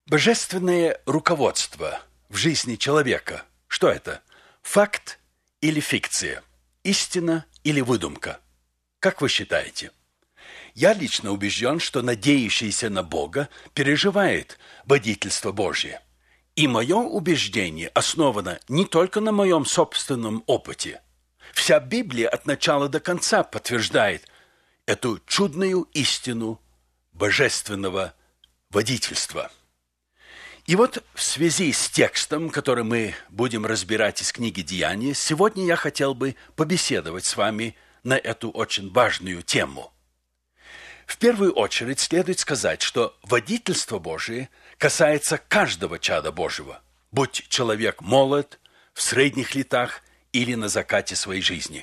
Божественное руководство в жизни человека. Что это? Факт или фикция? Истина или выдумка? Как вы считаете? Я лично убежден, что надеющийся на Бога переживает водительство Божье. И мое убеждение основано не только на моем собственном опыте. Вся Библия от начала до конца подтверждает эту чудную истину божественного водительства. И вот в связи с текстом, который мы будем разбирать из книги «Деяния», сегодня я хотел бы побеседовать с вами на эту очень важную тему. В первую очередь следует сказать, что водительство Божие касается каждого чада Божьего, будь человек молод, в средних летах или на закате своей жизни.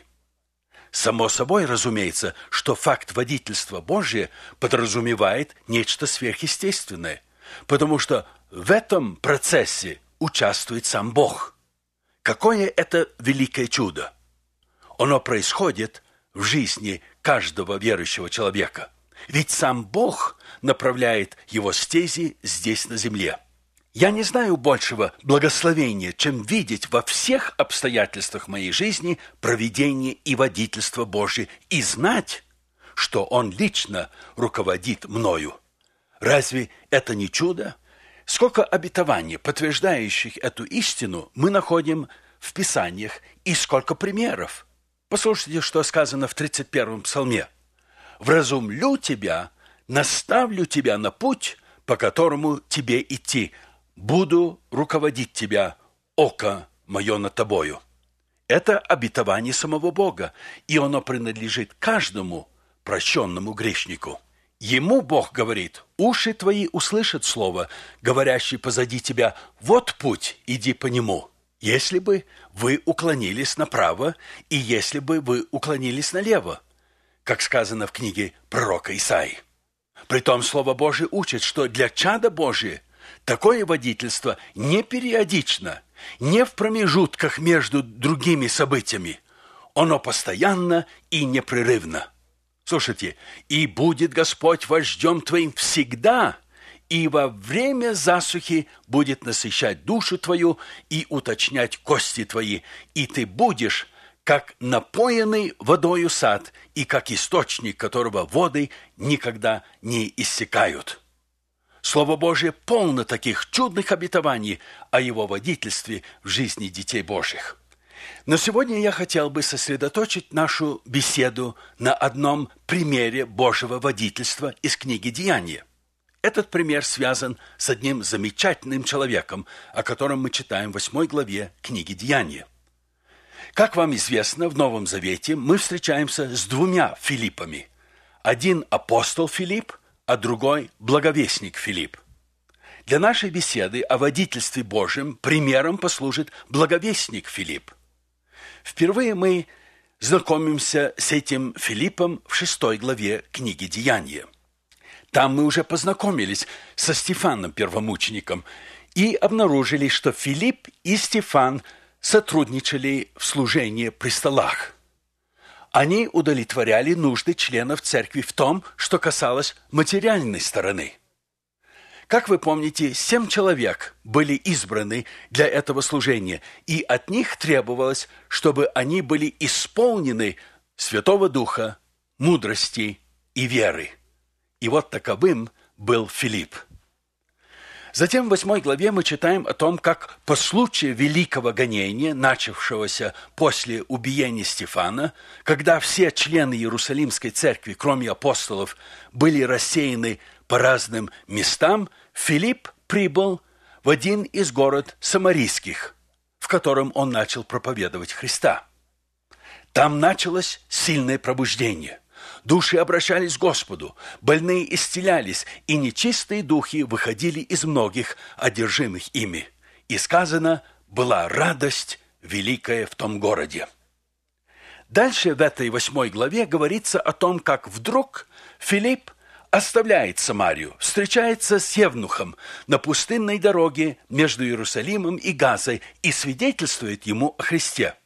Само собой разумеется, что факт водительства Божия подразумевает нечто сверхъестественное, потому что в этом процессе участвует сам Бог. Какое это великое чудо! Оно происходит в жизни каждого верующего человека. Ведь сам Бог направляет его стези здесь на земле. Я не знаю большего благословения, чем видеть во всех обстоятельствах моей жизни провидение и водительство Божие и знать, что Он лично руководит мною. Разве это не чудо? Сколько обетований, подтверждающих эту истину, мы находим в Писаниях, и сколько примеров. Послушайте, что сказано в 31-м псалме. «Вразумлю тебя, наставлю тебя на путь, по которому тебе идти. Буду руководить тебя, око мое над тобою». Это обетование самого Бога, и оно принадлежит каждому прощенному грешнику. Ему Бог говорит: «Уши твои услышат слово, говорящее позади тебя, вот путь, иди по нему». Если бы вы уклонились направо, и если бы вы уклонились налево, как сказано в книге пророка Исаии. Притом Слово Божие учит, что для чада Божия такое водительство не периодично, не в промежутках между другими событиями. Оно постоянно и непрерывно. Слушайте, «И будет Господь вождем твоим всегда, и во время засухи будет насыщать душу твою и уточнять кости твои, и ты будешь как напоенный водою сад, и как источник, которого воды никогда не иссякают». Слово Божие полно таких чудных обетований о Его водительстве в жизни детей Божьих. Но сегодня я хотел бы сосредоточить нашу беседу на одном примере Божьего водительства из книги «Деяния». Этот пример связан с одним замечательным человеком, о котором мы читаем в 8 главе книги «Деяния». Как вам известно, в Новом Завете мы встречаемся с двумя Филиппами. Один апостол Филипп, а другой благовестник Филипп. Для нашей беседы о водительстве Божьем примером послужит благовестник Филипп. Впервые мы знакомимся с этим Филиппом в 6 главе книги «Деяния». Там мы уже познакомились со Стефаном первомучеником и обнаружили, что Филипп и Стефан сотрудничали в служении при столах. Они удовлетворяли нужды членов церкви в том, что касалось материальной стороны. Как вы помните, 7 человек были избраны для этого служения, и от них требовалось, чтобы они были исполнены Святого Духа, мудрости и веры. И вот таковым был Филипп. Затем в 8 главе мы читаем о том, как по случаю великого гонения, начавшегося после убиения Стефана, когда все члены Иерусалимской церкви, кроме апостолов, были рассеяны по разным местам, Филипп прибыл в один из городов самарийских, в котором он начал проповедовать Христа. Там началось сильное пробуждение. Души обращались к Господу, больные исцелялись, и нечистые духи выходили из многих, одержимых ими. И сказано, была радость великая в том городе. Дальше в этой 8 главе говорится о том, как вдруг Филипп оставляет Самарию, встречается с евнухом на пустынной дороге между Иерусалимом и Газой и свидетельствует ему о Христе.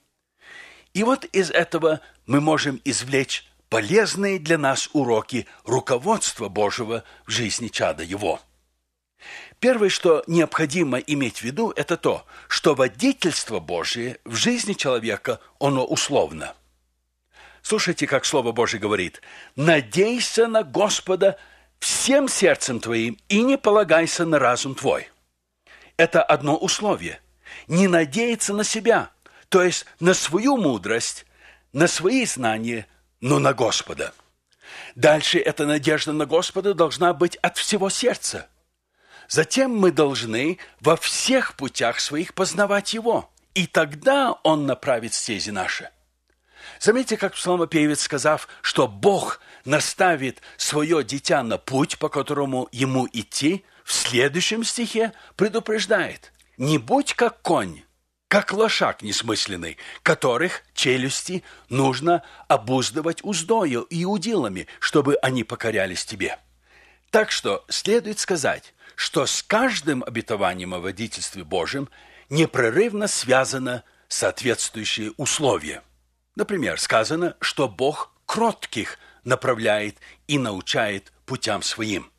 И вот из этого мы можем извлечь полезные для нас уроки руководства Божьего в жизни чада Его. Первое, что необходимо иметь в виду, это то, что водительство Божие в жизни человека, оно условно. Слушайте, как Слово Божие говорит: «Надейся на Господа всем сердцем твоим и не полагайся на разум твой». Это одно условие. Не надеяться на себя, то есть на свою мудрость, на свои знания, но на Господа. Дальше эта надежда на Господа должна быть от всего сердца. Затем мы должны во всех путях своих познавать Его, и тогда Он направит стези наши. Заметьте, как псалмопевец, сказав, что Бог наставит свое дитя на путь, по которому ему идти, в следующем стихе предупреждает: «Не будь как конь, как лошак несмысленный, которых челюсти нужно обуздывать уздою и удилами, чтобы они покорялись тебе». Так что следует сказать, что с каждым обетованием о водительстве Божьем непрерывно связано соответствующие условия. Например, сказано, что Бог кротких направляет и научает путям своим.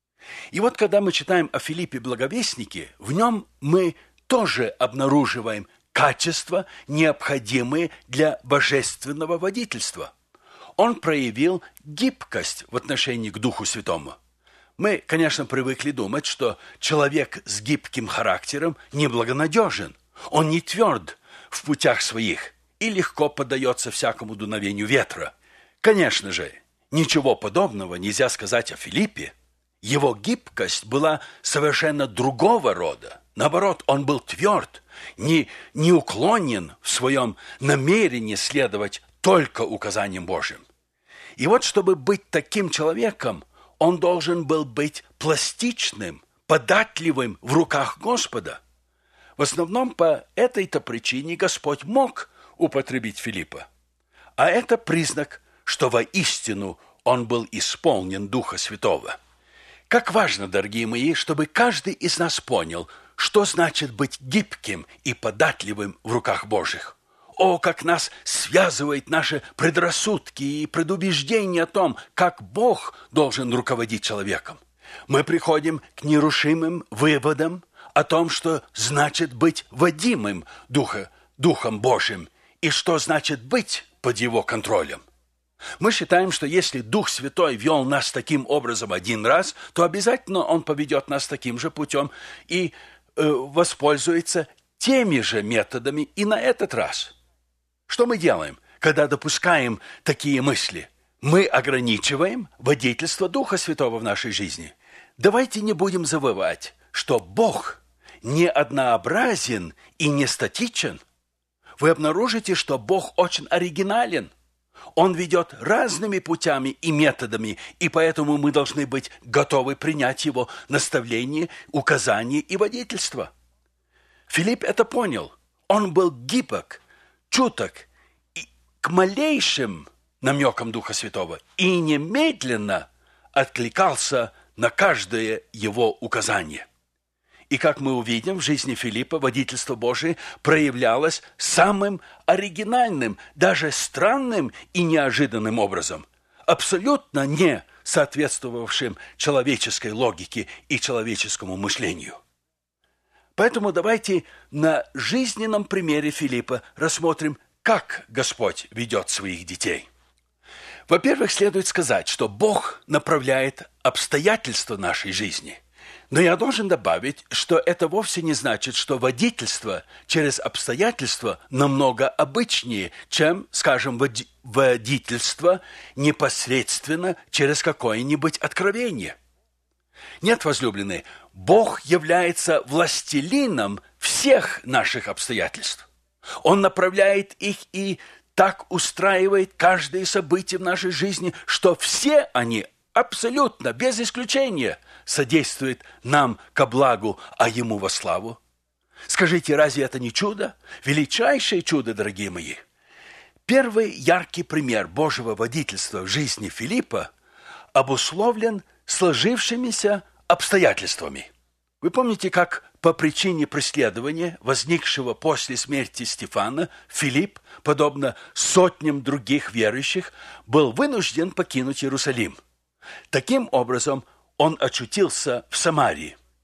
И вот когда мы читаем о Филиппе Благовестнике, в нем мы тоже обнаруживаем качества, необходимые для божественного водительства. Он проявил гибкость в отношении к Духу Святому. Мы, конечно, привыкли думать, что человек с гибким характером неблагонадежен. Он не тверд в путях своих и легко поддается всякому дуновению ветра. Конечно же, ничего подобного нельзя сказать о Филиппе. Его гибкость была совершенно другого рода. Наоборот, он был тверд, неуклонен в своем намерении следовать только указаниям Божьим. И вот, чтобы быть таким человеком, он должен был быть пластичным, податливым в руках Господа. В основном по этой-то причине Господь мог употребить Филиппа. А это признак, что воистину он был исполнен Духа Святого. Как важно, дорогие мои, чтобы каждый из нас понял, что значит быть гибким и податливым в руках Божьих. О, как нас связывают наши предрассудки и предубеждения о том, как Бог должен руководить человеком. Мы приходим к нерушимым выводам о том, что значит быть водимым Духом Божьим и что значит быть под Его контролем. Мы считаем, что если Дух Святой вел нас таким образом один раз, то обязательно Он поведет нас таким же путем и воспользуется теми же методами и на этот раз. Что мы делаем, когда допускаем такие мысли? Мы ограничиваем водительство Духа Святого в нашей жизни. Давайте не будем забывать, что Бог не однообразен и не статичен. Вы обнаружите, что Бог очень оригинален. Он ведет разными путями и методами, и поэтому мы должны быть готовы принять Его наставления, указания и водительство. Филипп это понял. Он был гибок, чуток и к малейшим намекам Духа Святого и немедленно откликался на каждое его указание. И как мы увидим, в жизни Филиппа водительство Божие проявлялось самым оригинальным, даже странным и неожиданным образом, абсолютно не соответствовавшим человеческой логике и человеческому мышлению. Поэтому давайте на жизненном примере Филиппа рассмотрим, как Господь ведет своих детей. Во-первых, следует сказать, что Бог направляет обстоятельства нашей жизни. Но я должен добавить, что это вовсе не значит, что водительство через обстоятельства намного обычнее, чем, скажем, водительство непосредственно через какое-нибудь откровение. Нет, возлюбленные, Бог является властелином всех наших обстоятельств. Он направляет их и так устраивает каждое событие в нашей жизни, что все они абсолютно, без исключения, содействуют нам ко благу, а Ему во славу. Скажите, разве это не чудо? Величайшее чудо, дорогие мои. Первый яркий пример Божьего водительства в жизни Филиппа обусловлен сложившимися обстоятельствами. Вы помните, как по причине преследования, возникшего после смерти Стефана, Филипп, подобно сотням других верующих, был вынужден покинуть Иерусалим. Таким образом, он очутился в Самарии.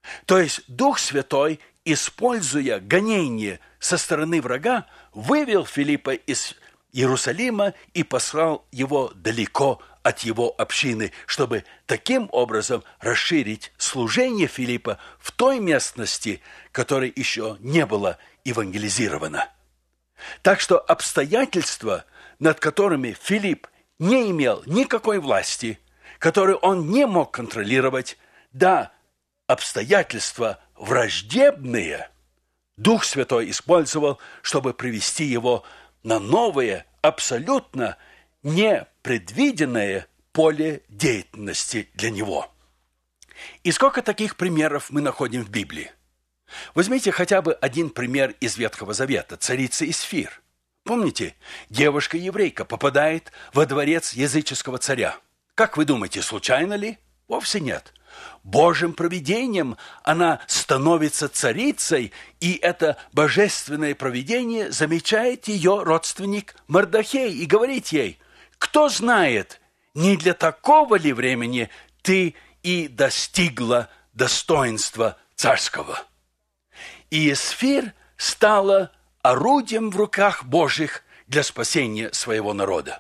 То есть Дух Святой, используя гонение со стороны врага, вывел Филиппа из Иерусалима и послал его далеко от его общины, чтобы таким образом расширить служение Филиппа в той местности, которая еще не была евангелизирована. Так что обстоятельства, над которыми Филипп не имел никакой власти, которые он не мог контролировать, да, обстоятельства враждебные, Дух Святой использовал, чтобы привести его на новое, абсолютно непредвиденное поле деятельности для него. И сколько таких примеров мы находим в Библии? Возьмите хотя бы один пример из Ветхого Завета, царица Исфир. Помните, девушка-еврейка попадает во дворец языческого царя. Как вы думаете, случайно ли? Вовсе нет. Божьим провидением она становится царицей, и это божественное провидение замечает ее родственник Мордохей и говорит ей: «Кто знает, не для такого ли времени ты и достигла достоинства царского?» И Исфир стала орудием в руках Божьих для спасения своего народа.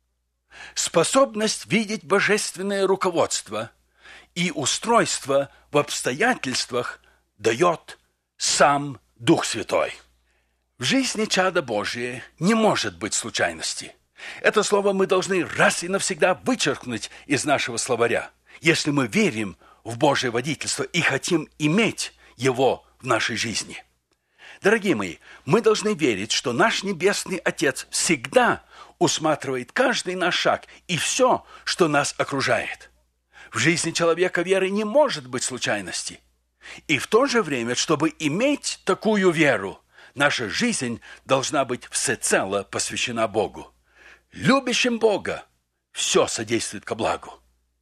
Способность видеть божественное руководство и устройство в обстоятельствах дает сам Дух Святой. В жизни чада Божия не может быть случайности. Это слово мы должны раз и навсегда вычеркнуть из нашего словаря, если мы верим в Божье водительство и хотим иметь его в нашей жизни. Дорогие мои, мы должны верить, что наш Небесный Отец всегда усматривает каждый наш шаг и все, что нас окружает. В жизни человека веры не может быть случайности. И в то же время, чтобы иметь такую веру, наша жизнь должна быть всецело посвящена Богу. Любящим Бога все содействует ко благу.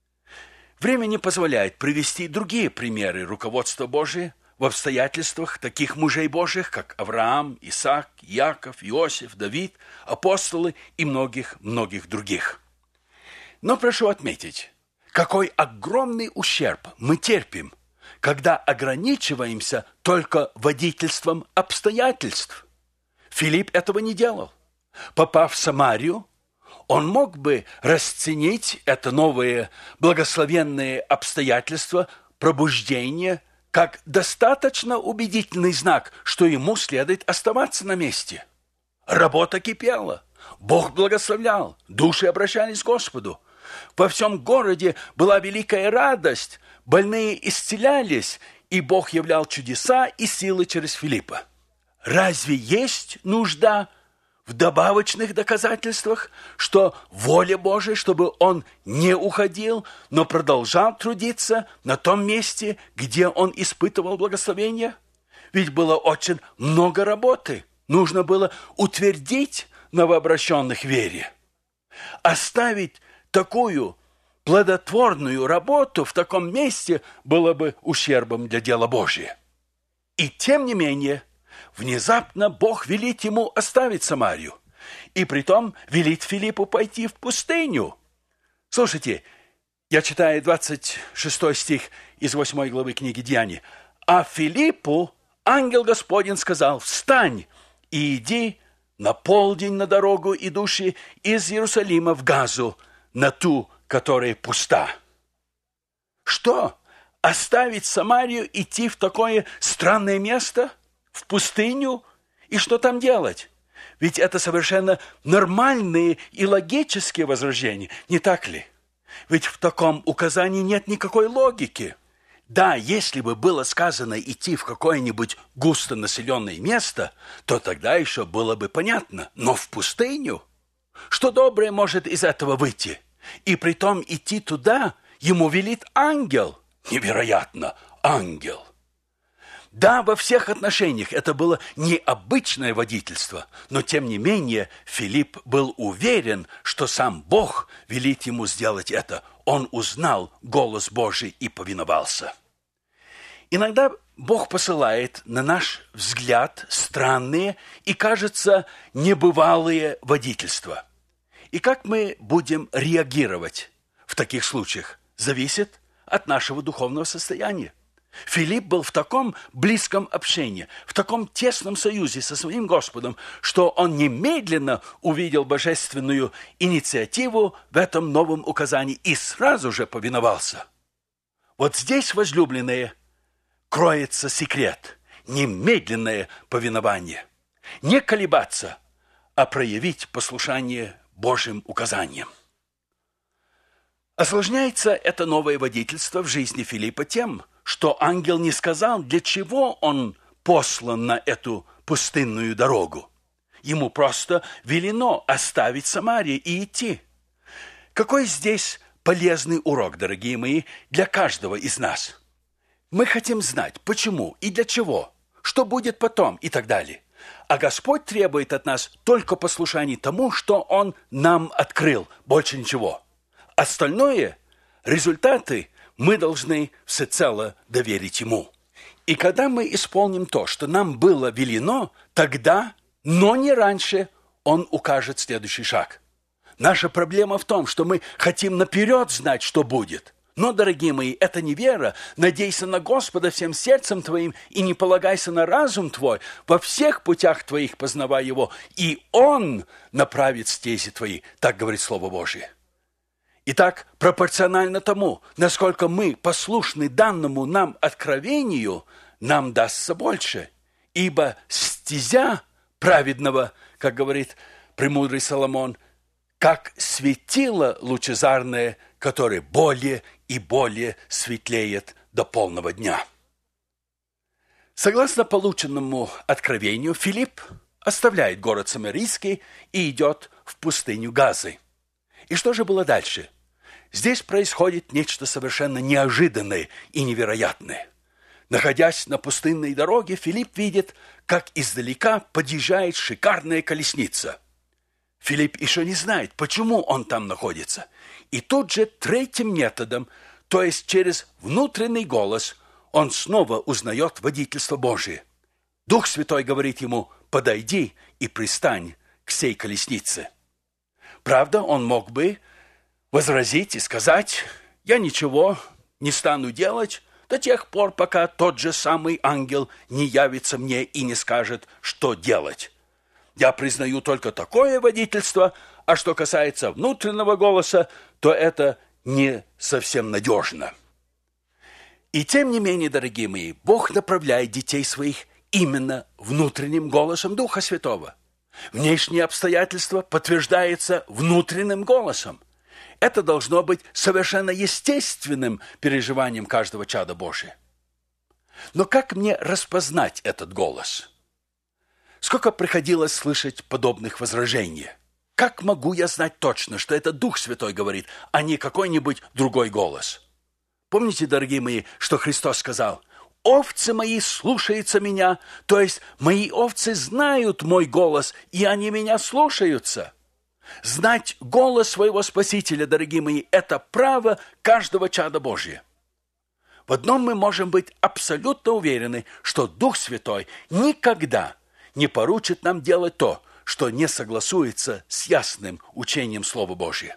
Время не позволяет привести другие примеры руководства Божия в обстоятельствах таких мужей Божьих, как Авраам, Исаак, Иаков, Иосиф, Давид, апостолы и многих других. Но прошу отметить, какой огромный ущерб мы терпим, когда ограничиваемся только водительством обстоятельств. Филипп этого не делал. Попав в Самарию, он мог бы расценить это новое благословенное обстоятельство пробуждения как достаточно убедительный знак, что ему следует оставаться на месте. Работа кипела, Бог благословлял, души обращались к Господу. Во всем городе была великая радость, больные исцелялись, и Бог являл чудеса и силы через Филиппа. Разве есть нужда в добавочных доказательствах, что воля Божия, чтобы он не уходил, но продолжал трудиться на том месте, где он испытывал благословение? Ведь было очень много работы. Нужно было утвердить новообращенных в вере. Оставить такую плодотворную работу в таком месте было бы ущербом для дела Божия. И тем не менее, внезапно Бог велит ему оставить Самарию, и притом велит Филиппу пойти в пустыню. Слушайте, я читаю 26 стих из 8 главы книги Деяний. «А Филиппу ангел Господень сказал: встань и иди на полдень на дорогу, идущую из Иерусалима в Газу, на ту, которая пуста». Что? Оставить Самарию, идти в такое странное место? В пустыню? И что там делать? Ведь это совершенно нормальные и логические возражения, не так ли? Ведь в таком указании нет никакой логики. Да, если бы было сказано идти в какое-нибудь густонаселенное место, то тогда еще было бы понятно. Но в пустыню? Что доброе может из этого выйти? И притом идти туда ему велит ангел. Невероятно, ангел. Да, во всех отношениях это было необычное водительство, но тем не менее Филипп был уверен, что сам Бог велит ему сделать это. Он узнал голос Божий и повиновался. Иногда Бог посылает, на наш взгляд, странные и, кажется, небывалые водительства. И как мы будем реагировать в таких случаях, зависит от нашего духовного состояния. Филипп был в таком близком общении, в таком тесном союзе со своим Господом, что он немедленно увидел божественную инициативу в этом новом указании и сразу же повиновался. Вот здесь, возлюбленные, кроется секрет, немедленное повинование. Не колебаться, а проявить послушание Божьим указаниям. Осложняется это новое водительство в жизни Филиппа тем, что ангел не сказал, для чего он послан на эту пустынную дорогу. Ему просто велено оставить Самарию и идти. Какой здесь полезный урок, дорогие мои, для каждого из нас? Мы хотим знать, почему и для чего, что будет потом и так далее. А Господь требует от нас только послушания тому, что Он нам открыл, больше ничего. Остальное, результаты, мы должны всецело доверить Ему. И когда мы исполним то, что нам было велено, тогда, но не раньше, Он укажет следующий шаг. Наша проблема в том, что мы хотим наперед знать, что будет. Но, дорогие мои, это не вера. Надейся на Господа всем сердцем твоим и не полагайся на разум твой. Во всех путях твоих познавай Его, и Он направит стези твои. Так говорит Слово Божие. Итак, пропорционально тому, насколько мы послушны данному нам откровению, нам дастся больше. Ибо стезя праведного, как говорит премудрый Соломон, как светило лучезарное, которое более и более светлеет до полного дня. Согласно полученному откровению, Филипп оставляет город Самарийский и идет в пустыню Газы. И что же было дальше? Здесь происходит нечто совершенно неожиданное и невероятное. Находясь на пустынной дороге, Филипп видит, как издалека подъезжает шикарная колесница. Филипп еще не знает, почему он там находится. И тут же третьим методом, то есть через внутренний голос, он снова узнает водительство Божие. Дух Святой говорит ему: «Подойди и пристань к сей колеснице». Правда, он мог бы возразить и сказать: «Я ничего не стану делать до тех пор, пока тот же самый ангел не явится мне и не скажет, что делать. Я признаю только такое водительство, а что касается внутреннего голоса, то это не совсем надежно». И тем не менее, дорогие мои, Бог направляет детей своих именно внутренним голосом Духа Святого. Внешние обстоятельства подтверждаются внутренним голосом. Это должно быть совершенно естественным переживанием каждого чада Божия. Но как мне распознать этот голос? Сколько приходилось слышать подобных возражений? Как могу я знать точно, что это Дух Святой говорит, а не какой-нибудь другой голос? Помните, дорогие мои, что Христос сказал: «Овцы мои слушаются меня», то есть мои овцы знают мой голос, и они меня слушаются. Знать голос своего Спасителя, дорогие мои, это право каждого чада Божия. В одном мы можем быть абсолютно уверены, что Дух Святой никогда не поручит нам делать то, что не согласуется с ясным учением Слова Божия.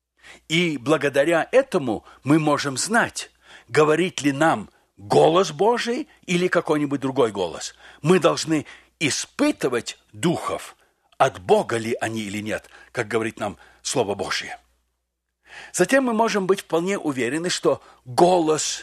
И благодаря этому мы можем знать, говорит ли нам голос Божий или какой-нибудь другой голос. Мы должны испытывать духов, от Бога ли они или нет, как говорит нам Слово Божие. Затем мы можем быть вполне уверены, что голос,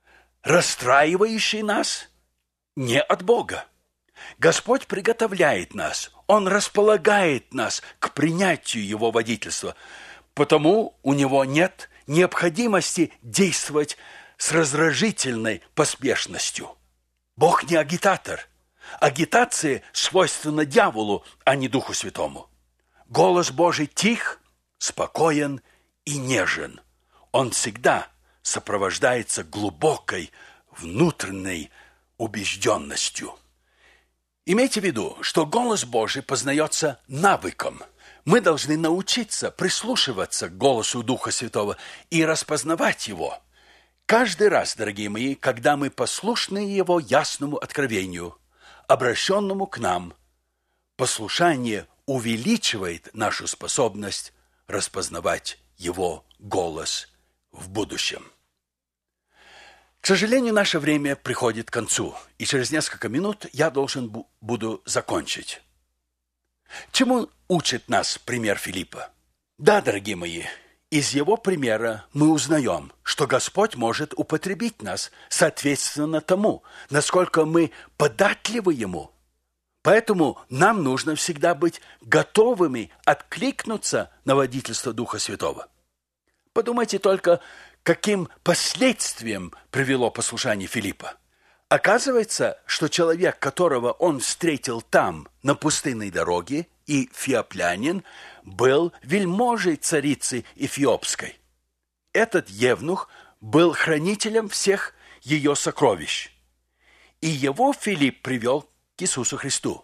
расстраивающий нас, не от Бога. Господь приготовляет нас, Он располагает нас к принятию Его водительства, потому у Него нет необходимости действовать с раздражительной поспешностью. Бог не агитатор. Агитация свойственна дьяволу, а не Духу Святому. Голос Божий тих, спокоен и нежен. Он всегда сопровождается глубокой внутренней убежденностью. Имейте в виду, что голос Божий познается навыком. Мы должны научиться прислушиваться к голосу Духа Святого и распознавать его. Каждый раз, дорогие мои, когда мы послушны Его ясному откровению, обращенному к нам, послушание увеличивает нашу способность распознавать Его голос в будущем. К сожалению, наше время приходит к концу, и через несколько минут я должен буду закончить. Чему учит нас пример Филиппа? Да, дорогие мои, из его примера мы узнаем, что Господь может употребить нас соответственно тому, насколько мы податливы Ему. Поэтому нам нужно всегда быть готовыми откликнуться на водительство Духа Святого. Подумайте только, каким последствиям привело послушание Филиппа. Оказывается, что человек, которого он встретил там, на пустынной дороге, и феоплянин, был вельможей царицы Эфиопской. Этот евнух был хранителем всех ее сокровищ. И его Филипп привел к Иисусу Христу.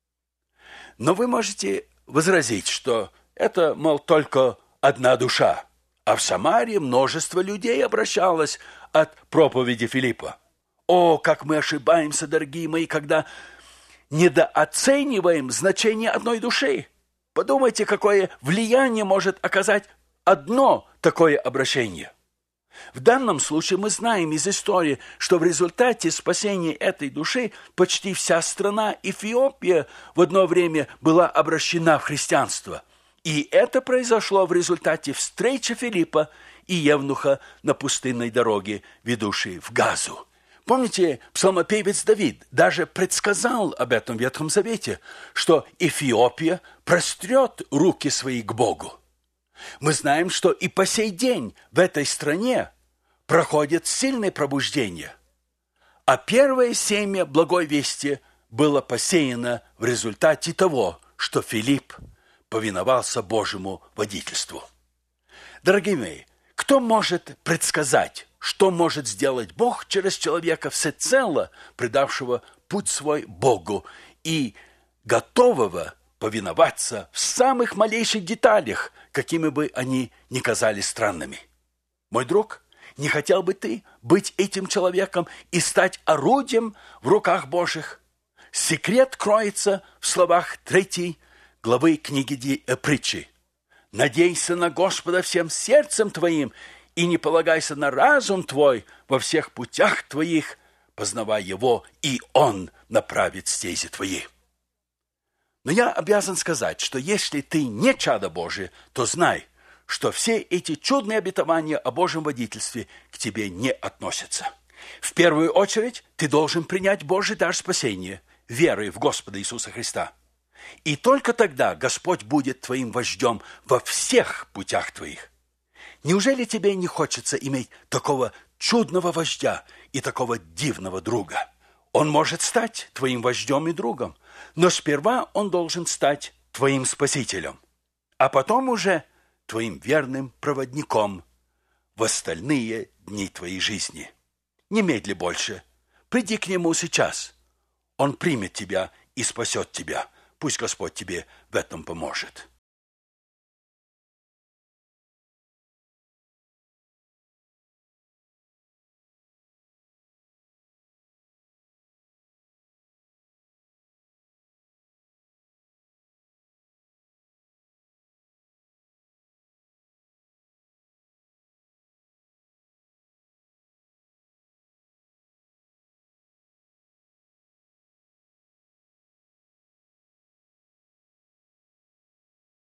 Но вы можете возразить, что это, мол, только одна душа, а в Самарии множество людей обращалось от проповеди Филиппа. О, как мы ошибаемся, дорогие мои, когда недооцениваем значение одной души. Подумайте, какое влияние может оказать одно такое обращение. В данном случае мы знаем из истории, что в результате спасения этой души почти вся страна Эфиопия в одно время была обращена в христианство. И это произошло в результате встречи Филиппа и евнуха на пустынной дороге, ведущей в Газу. Помните, псалмопевец Давид даже предсказал об этом в Ветхом Завете, что Эфиопия прострет руки свои к Богу. Мы знаем, что и по сей день в этой стране проходит сильное пробуждение. А первое семя благой вести было посеяно в результате того, что Филипп повиновался Божьему водительству. Дорогие мои, кто может предсказать, что может сделать Бог через человека, всецело предавшего путь свой Богу и готового повиноваться в самых малейших деталях, какими бы они ни казались странными? Мой друг, не хотел бы ты быть этим человеком и стать орудием в руках Божьих? Секрет кроется в словах 3 главы книги Притчи. «Надейся на Господа всем сердцем твоим, и не полагайся на разум твой во всех путях твоих, познавай его, и он направит стези твои». Но я обязан сказать, что если ты не чадо Божие, то знай, что все эти чудные обетования о Божьем водительстве к тебе не относятся. В первую очередь ты должен принять Божий дар спасения, верой в Господа Иисуса Христа. И только тогда Господь будет твоим вождем во всех путях твоих. Неужели тебе не хочется иметь такого чудного вождя и такого дивного друга? Он может стать твоим вождем и другом, но сперва он должен стать твоим спасителем, а потом уже твоим верным проводником в остальные дни твоей жизни. Не медли больше, приди к нему сейчас. Он примет тебя и спасет тебя. Пусть Господь тебе в этом поможет.